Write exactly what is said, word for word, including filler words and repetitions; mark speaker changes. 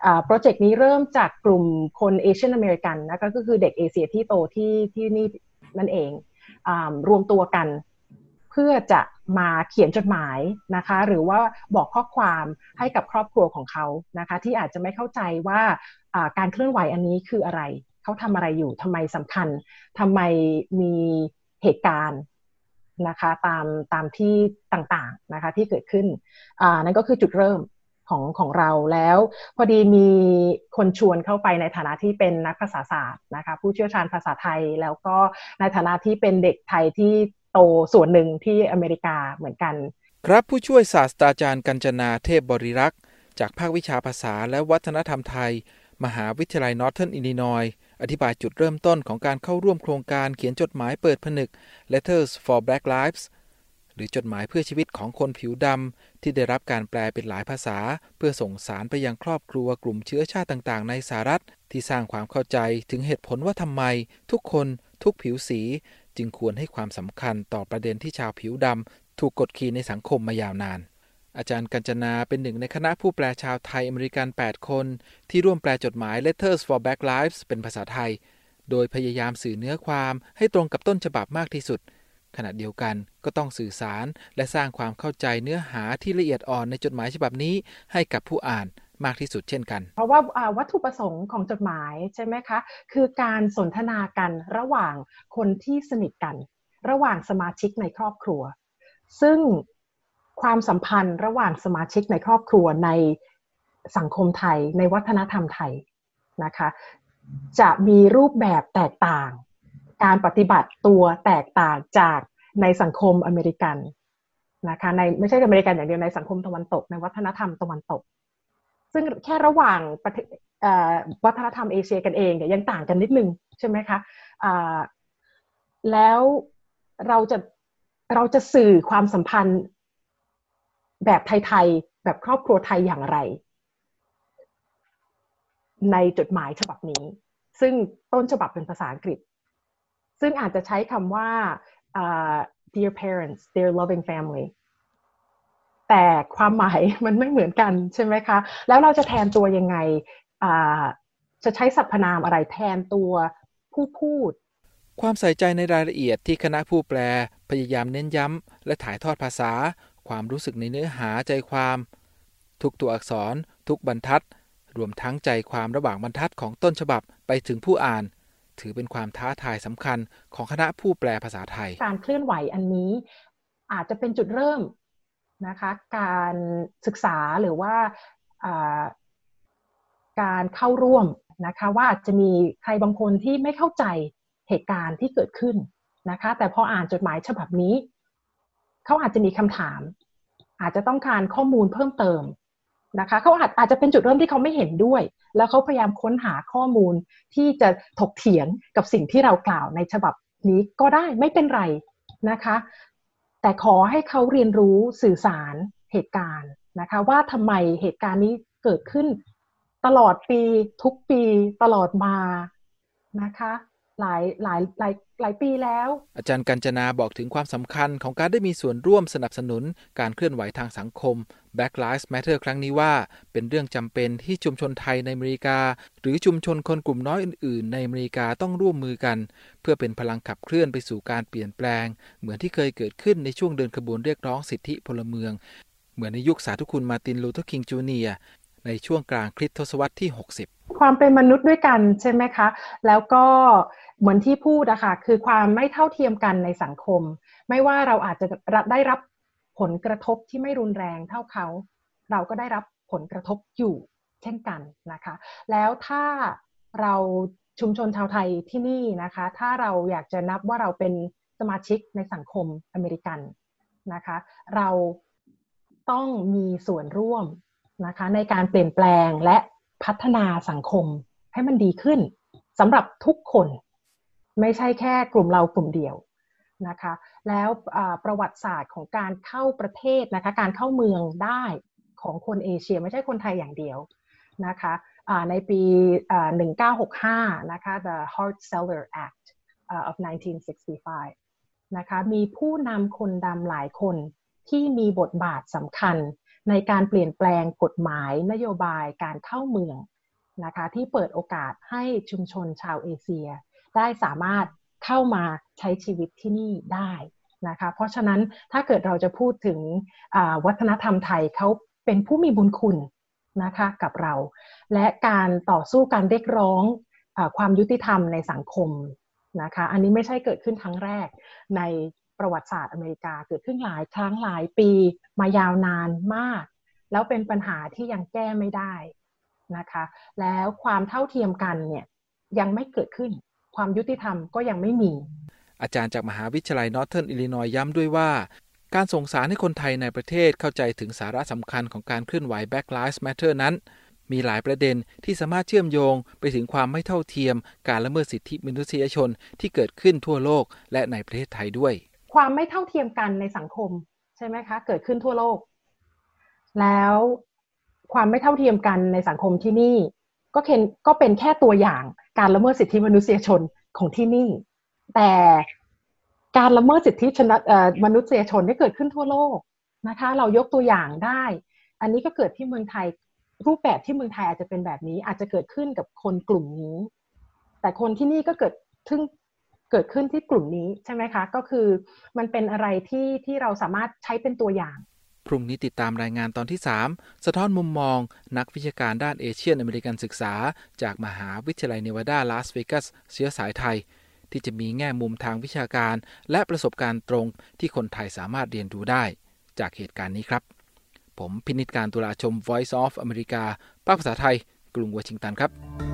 Speaker 1: โปรเจกต์นี้เริ่มจากกลุ่มคนเอเชียนอเมริกันนะคะก็คือเด็กเอเชียที่โตที่ที่นี่นั่นเองรวมตัวกันเพื่อจะมาเขียนจดหมายนะคะหรือว่าบอกข้อความให้กับครอบครัวของเขานะคะที่อาจจะไม่เข้าใจว่าการเคลื่อนไหวอันนี้คืออะไรเขาทำอะไรอยู่ทำไมสำคัญทำไมมีเหตุการณ์นะคะตามตามที่ต่างๆนะคะที่เกิดขึ้นอ่านั่นก็คือจุดเริ่มของของเราแล้วพอดีมีคนชวนเข้าไปในฐานะที่เป็นนักภาษาศาสตร์นะคะผู้เชี่ยวชาญภาษาไทยแล้วก็ในฐานะที่เป็นเด็กไทยที่โตส่วนหนึ่งที่อเมริกาเหมือนกัน
Speaker 2: ครับผู้ช่วยศาสตราจารย์กัญจนาเทพบริรักษ์จากภาควิชาภาษาและวัฒนธรรมไทยมหาวิทยาลัย Northern Illinois อธิบายจุดเริ่มต้นของการเข้าร่วมโครงการเขียนจดหมายเปิดผนึก Letters for Black Lives หรือจดหมายเพื่อชีวิตของคนผิวดำที่ได้รับการแปลเป็นหลายภาษาเพื่อส่งสารไปยังครอบครัวกลุ่มเชื้อชาติต่างๆในสหรัฐที่สร้างความเข้าใจถึงเหตุผลว่าทำไมทุกคนทุกผิวสีจึงควรให้ความสำคัญต่อประเด็นที่ชาวผิวดำถูกกดขี่ในสังคมมายาวนานอาจารย์กัญจนาเป็นหนึ่งในคณะผู้แปลชาวไทยอเมริกันแปดคนที่ร่วมแปลจดหมาย Letters for Black Lives เป็นภาษาไทยโดยพยายามสื่อเนื้อความให้ตรงกับต้นฉบับมากที่สุดขณะเดียวกันก็ต้องสื่อสารและสร้างความเข้าใจเนื้อหาที่ละเอียดอ่อนในจดหมายฉบับนี้ให้กับผู้อ่านมากที่สุดเช่นกัน
Speaker 1: เพราะว่าวัตถุประสงค์ของจดหมายใช่ไหมคะคือการสนทนากันระหว่างคนที่สนิทกันระหว่างสมาชิกในครอบครัวซึ่งความสัมพันธ์ระหว่างสมาชิกในครอบครัวในสังคมไทยในวัฒนธรรมไทยนะคะจะมีรูปแบบแตกต่างการปฏิบัติตัวแตกต่างจากในสังคมอเมริกันนะคะในไม่ใช่อเมริกันอย่างเดียวในสังคมตะวันตกในวัฒนธรรมตะวันตกซึ่งแค่ระหว่างวัฒนธรรมเอเชียกันเองเนี่ยยังต่างกันนิดนึงใช่ไหมคะแล้วเราจะเราจะสื่อความสัมพันธ์แบบไทยๆแบบครอบครัวไทยอย่างไรในจดหมายฉบับนี้ซึ่งต้นฉบับเป็นภาษาอังกฤษซึ่งอาจจะใช้คำว่า uh, dear parents dear loving family แต่ความหมายมันไม่เหมือนกันใช่ไหมคะแล้วเราจะแทนตัวยังไงจะใช้สรรพนามอะไรแทนตัวผู้พูด
Speaker 2: ความใส่ใจในรายละเอียดที่คณะผู้แปลพยายามเน้นย้ำและถ่ายทอดภาษาความรู้สึกในเนื้อหาใจความทุกตัวอักษรทุกบรรทัดรวมทั้งใจความระหว่างบรรทัดของต้นฉบับไปถึงผู้อ่านถือเป็นความท้าทายสำคัญของคณะผู้แปลภาษาไทย
Speaker 1: การเคลื่อนไหวอันนี้อาจจะเป็นจุดเริ่มนะคะการศึกษาหรือว่าการเข้าร่วมนะคะว่าอาจจะมีใครบางคนที่ไม่เข้าใจเหตุการณ์ที่เกิดขึ้นนะคะแต่พออ่านจดหมายฉบับนี้เขาอาจจะมีคำถามอาจจะต้องการข้อมูลเพิ่มเติมนะคะเขาอาจอาจจะเป็นจุดเริ่มที่เขาไม่เห็นด้วยแล้วเขาพยายามค้นหาข้อมูลที่จะถกเถียงกับสิ่งที่เรากล่าวในฉบับนี้ก็ได้ไม่เป็นไรนะคะแต่ขอให้เขาเรียนรู้สื่อสารเหตุการณ์นะคะว่าทำไมเหตุการณ์นี้เกิดขึ้นตลอดปีทุกปีตลอดมานะคะหลายหลายหลายหลายปีแล้ว
Speaker 2: อาจารย์กัญจนาบอกถึงความสำคัญของการได้มีส่วนร่วมสนับสนุนการเคลื่อนไหวทางสังคม Black Lives Matter ครั้งนี้ว่าเป็นเรื่องจำเป็นที่ชุมชนไทยในอเมริกาหรือชุมชนคนกลุ่มน้อยอื่นๆในอเมริกาต้องร่วมมือกันเพื่อเป็นพลังขับเคลื่อนไปสู่การเปลี่ยนแปลงเหมือนที่เคยเกิดขึ้นในช่วงเดินขบวนเรียกร้องสิทธิพลเมืองเหมือนในยุคสาธุคุณมาร์ตินลูเทอร์คิงจูเนียร์ในช่วงกลางคริสตศตวรรษที่หกสิบ
Speaker 1: ความเป็นมนุษย์ด้วยกันใช่ไหมคะแล้วก็เหมือนที่พูดอะค่ะคือความไม่เท่าเทียมกันในสังคมไม่ว่าเราอาจจะได้รับผลกระทบที่ไม่รุนแรงเท่าเขาเราก็ได้รับผลกระทบอยู่เช่นกันนะคะแล้วถ้าเราชุมชนชาวไทยที่นี่นะคะถ้าเราอยากจะนับว่าเราเป็นสมาชิกในสังคมอเมริกันนะคะเราต้องมีส่วนร่วมนะคะในการเปลี่ยนแปลงและพัฒนาสังคมให้มันดีขึ้นสำหรับทุกคนไม่ใช่แค่กลุ่มเรากลุ่มเดียวนะคะแล้วประวัติศาสตร์ของการเข้าประเทศนะคะการเข้าเมืองได้ของคนเอเชียไม่ใช่คนไทยอย่างเดียวนะคะในปีหนึ่งเก้าหกห้านะคะ The Hart-Celler Act of nineteen sixty-five นะคะมีผู้นำคนดำหลายคนที่มีบทบาทสำคัญในการเปลี่ยนแปลงกฎหมายนโยบายการเข้าเมืองนะคะที่เปิดโอกาสให้ชุมชนชาวเอเชียได้สามารถเข้ามาใช้ชีวิตที่นี่ได้นะคะเพราะฉะนั้นถ้าเกิดเราจะพูดถึงวัฒนธรรมไทยเขาเป็นผู้มีบุญคุณนะคะกับเราและการต่อสู้การเรียกร้องความยุติธรรมในสังคมนะคะอันนี้ไม่ใช่เกิดขึ้นครั้งแรกในประวัติศาสตร์อเมริกาเกิดขึ้นหลายครั้งหลายปีมายาวนานมากแล้วเป็นปัญหาที่ยังแก้ไม่ได้นะคะแล้วความเท่าเทียมกันเนี่ยยังไม่เกิดขึ้นความยุติธรรมก็ยังไม่มี
Speaker 2: อาจารย์จากมหาวิทยาลัย Northern Illinois ย้ำด้วยว่าการส่งสารให้คนไทยในประเทศเข้าใจถึงสาระสำคัญของการเคลื่อนไหว Black Lives Matter นั้นมีหลายประเด็นที่สามารถเชื่อมโยงไปถึงความไม่เท่าเทียมการละเมิดสิทธิมนุษยชนที่เกิดขึ้นทั่วโลกและในประเทศไทยด้วย
Speaker 1: ความไม่เท่าเทียมกันในสังคมใช่ไหมคะเกิดขึ้นทั่วโลกแล้วความไม่เท่าเทียมกันในสังคมที่นี่ก็เป็นก็เป็นแค่ตัวอย่างการละเมิดสิทธิมนุษยชนของที่นี่แต่การละเมิดสิทธิมนุษยชนที่เกิดขึ้นทั่วโลกนะคะเรายกตัวอย่างได้อันนี้ก็เกิดที่เมืองไทยรูปแบบที่เมืองไทยอาจจะเป็นแบบนี้อาจจะเกิดขึ้นกับคนกลุ่มนี้แต่คนที่นี่ก็เกิดขึ้นเกิดขึ้นที่กลุ่มนี้ใช่ไหมคะก็คือมันเป็นอะไรที่ที่เราสามารถใช้เป็นตัวอย่าง
Speaker 2: พรุ่งนี้ติดตามรายงานตอนที่สามสะท้อนมุมมองนักวิชาการด้านเอเชียนอเมริกันศึกษาจากมหาวิทยาลัยเนวาดาลาสเวกัสเชื้อสายไทยที่จะมีแง่มุมทางวิชาการและประสบการณ์ตรงที่คนไทยสามารถเรียนรู้ได้จากเหตุการณ์นี้ครับผมพินิจการตุลาชม Voice of America ภาคภาษาไทยกรุงวอชิงตันครับ